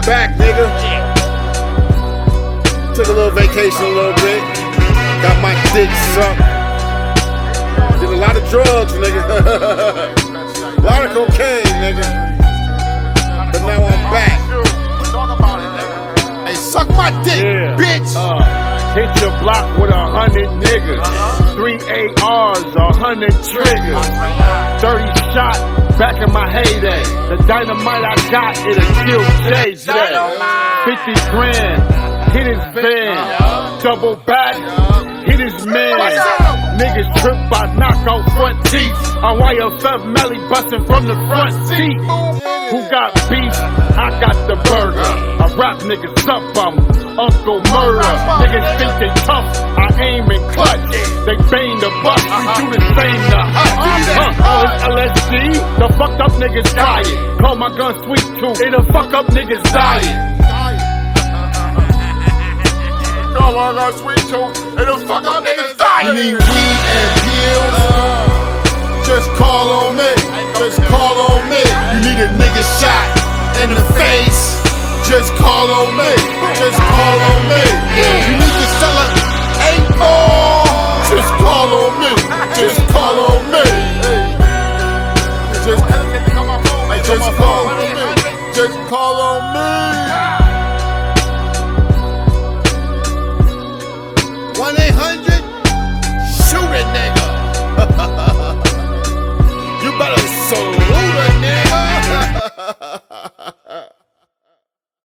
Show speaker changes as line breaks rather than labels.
back, nigga. Took a little vacation a little bit. Got my dick sucked. Did a lot of drugs, nigga. A lot of cocaine, nigga. But now I'm back. Hey, suck my dick, bitch.
Hit your block with 100 niggas, 3 ARs, 100 triggers, 30 shot back in my heyday. The dynamite I got, it'll kill JJ. 50 grand, hit his van, double back, hit his man. Niggas trip, I knock out front teeth. On YFF Melly bustin' from the front seat. Who got beef? I got the burger. I rap niggas up, I'm Uncle Murder. Niggas think they tough, I aim and clutch. They bang the buck, we do the same to us. Oh, it's LSD, the fucked up niggas dying. Call my gun Sweet Tooth, it'll fuck up niggas dying. Call my gun Sweet Tooth, it'll fuck up niggas dying.
You need weed and pills? Just call on me. Just call on me. You need a nigga shot in the face? Just call on me. Just call on me. You need to sell an 8-ball? Just call on me. Just call on me. Just call on me. Just call on me.